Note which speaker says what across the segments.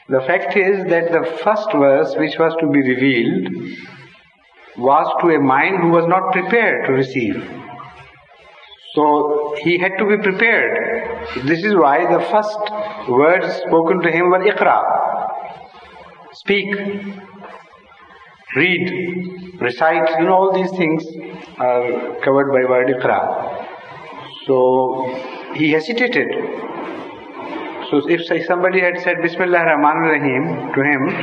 Speaker 1: The fact is that the first verse which was to be revealed was to a mind who was not prepared to receive. So he had to be prepared. This is why the first words spoken to him were Iqra. Speak, read, recite, all these things are covered by word Iqra. So he hesitated. So if somebody had said Bismillah ar-Rahman ar-Rahim to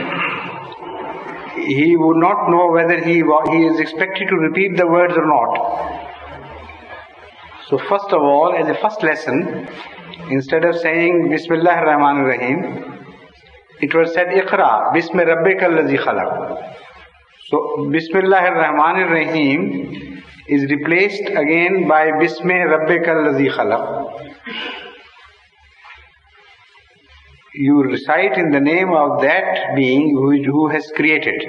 Speaker 1: him, he would not know whether he is expected to repeat the words or not. So first of all, as a first lesson, instead of saying Bismillah ar-Rahman ar-Rahim, it was said Iqra, Bismi Rabbika allazi khalaq. So Bismillah ar-Rahman ar-Rahim is replaced again by Bismi Rabbika allazi khalaq. You recite in the name of that being who has created.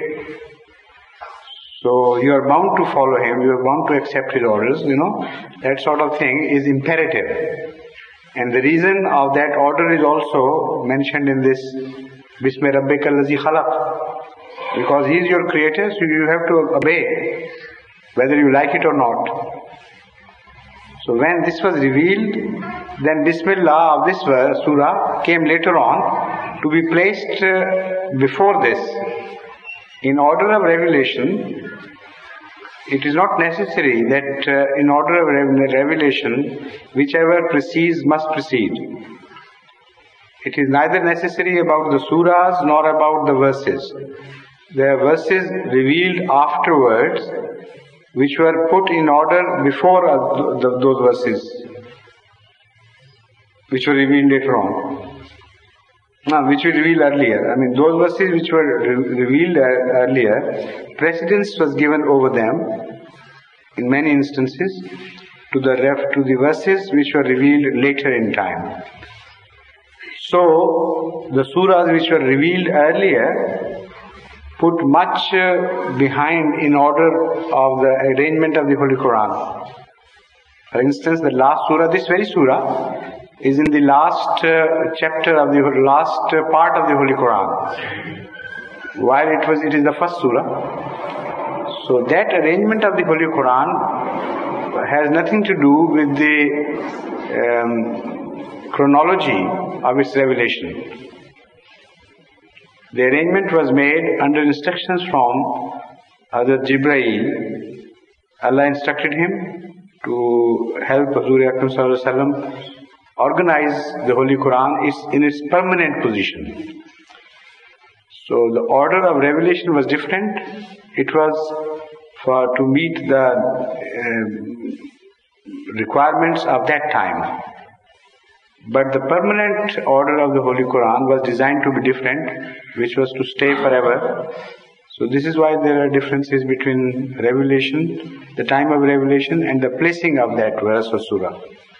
Speaker 1: So you are bound to follow him, you are bound to accept his orders, that sort of thing is imperative. And the reason of that order is also mentioned in this Bismi Rabbika allazi khalaq. Because he is your creator, so you have to obey, whether you like it or not. So when this was revealed, then Bismillah of this surah came later on to be placed before this. In order of revelation, it is not necessary that in order of revelation, whichever precedes must precede. It is neither necessary about the surahs nor about the verses. There are verses revealed afterwards which were put in order before those verses, which were revealed later on. Which were revealed earlier. Those verses which were revealed earlier, precedence was given over them in many instances to the verses which were revealed later in time. So, the surahs which were revealed earlier put much behind in order of the arrangement of the Holy Quran. For instance, the last surah, this very surah, is in the last chapter of the last part of the Holy Quran, while it is the first surah. So that arrangement of the Holy Quran has nothing to do with the chronology of its revelation. The arrangement was made under instructions from Hazrat Jibreel. Allah instructed him to help Hazur Akram Sallallahu Alaihi Wasallam organize the Holy Quran in its permanent position. So the order of revelation was different. It was to meet the requirements of that time. But the permanent order of the Holy Quran was designed to be different, which was to stay forever. So this is why there are differences between revelation, the time of revelation, and the placing of that verse or surah.